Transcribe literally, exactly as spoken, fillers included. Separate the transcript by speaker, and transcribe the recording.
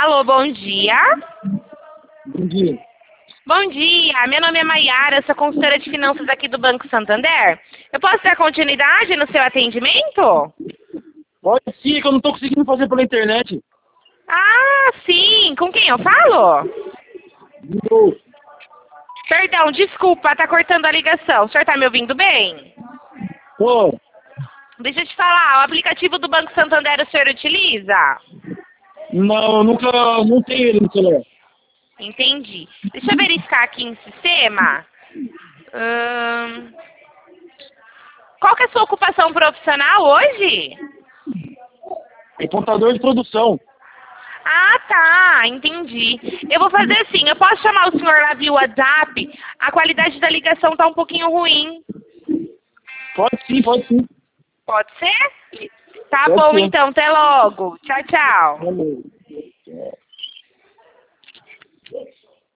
Speaker 1: Alô, bom dia.
Speaker 2: Bom dia.
Speaker 1: Bom dia, meu nome é Maiara, sou consultora de finanças aqui do Banco Santander. Eu posso dar continuidade no seu atendimento?
Speaker 2: Pode sim, que eu não estou conseguindo fazer pela internet.
Speaker 1: Ah, sim. Com quem eu falo?
Speaker 2: Não.
Speaker 1: Perdão, desculpa, tá cortando a ligação. O senhor tá me ouvindo bem?
Speaker 2: Tô.
Speaker 1: Deixa eu te falar, o aplicativo do Banco Santander o senhor utiliza?
Speaker 2: Não, eu nunca, não tenho ele no celular.
Speaker 1: Entendi. Deixa eu verificar aqui em sistema. Hum, Qual que é a sua ocupação profissional hoje?
Speaker 2: É computador de produção.
Speaker 1: Ah, tá, entendi. Eu vou fazer assim, eu posso chamar o senhor lá via WhatsApp? A qualidade da ligação tá um pouquinho ruim.
Speaker 2: Pode sim, pode sim.
Speaker 1: Pode ser? Tá
Speaker 2: Pode
Speaker 1: bom
Speaker 2: ser.
Speaker 1: então, até logo. Tchau, tchau.
Speaker 2: Valeu.